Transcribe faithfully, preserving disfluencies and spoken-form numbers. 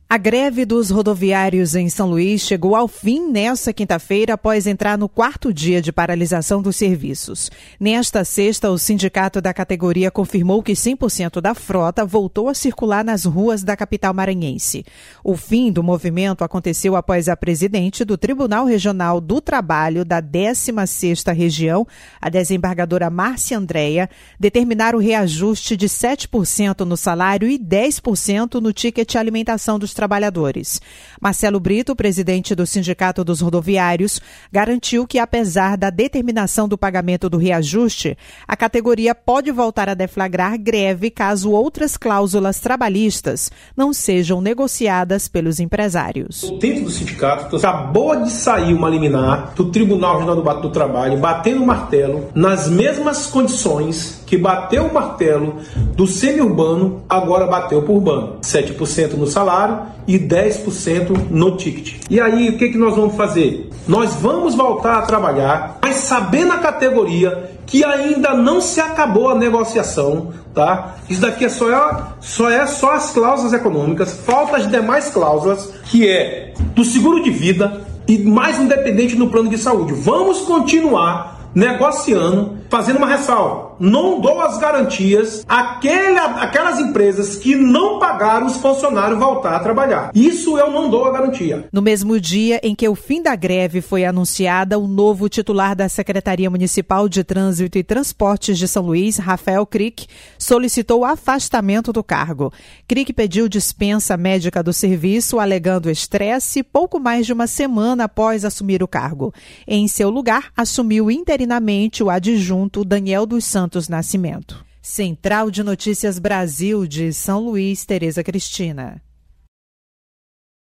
A greve dos rodoviários em São Luís chegou ao fim nesta quinta-feira após entrar no quarto dia de paralisação dos serviços. Nesta sexta, o sindicato da categoria confirmou que cem por cento da frota voltou a circular nas ruas da capital maranhense. O fim do movimento aconteceu após a presidente do Tribunal Regional do Trabalho da décima sexta Região, a desembargadora Márcia Andréia, determinar o reajuste de sete por cento no salário e dez por cento no ticket de alimentação dos trabalhadores. Marcelo Brito, presidente do Sindicato dos Rodoviários, garantiu que, apesar da determinação do pagamento do reajuste, a categoria pode voltar a deflagrar greve caso outras cláusulas trabalhistas não sejam negociadas pelos empresários. Dentro do sindicato, acabou de sair uma liminar do Tribunal Regional do Trabalho, batendo o martelo nas mesmas condições que bateu o martelo do semi-urbano, agora bateu para o urbano. sete por cento no salário e dez por cento no ticket. E aí, o que, que nós vamos fazer? Nós vamos voltar a trabalhar, mas sabendo a categoria que ainda não se acabou a negociação, tá? Isso daqui é só, é, só é só as cláusulas econômicas, falta as demais cláusulas, que é do seguro de vida e mais independente no plano de saúde. Vamos continuar negociando, fazendo uma ressalva. Não dou as garantias àquele, àquelas empresas que não pagaram os funcionários voltar a trabalhar. Isso eu não dou a garantia. No mesmo dia em que o fim da greve foi anunciada, o novo titular da Secretaria Municipal de Trânsito e Transportes de São Luís, Rafael Crick, solicitou o afastamento do cargo. Crick pediu dispensa médica do serviço, alegando estresse, pouco mais de uma semana após assumir o cargo. Em seu lugar, assumiu interinamente o adjunto Daniel dos Santos Nascimento. Central de Notícias Brasil de São Luís, Tereza Cristina.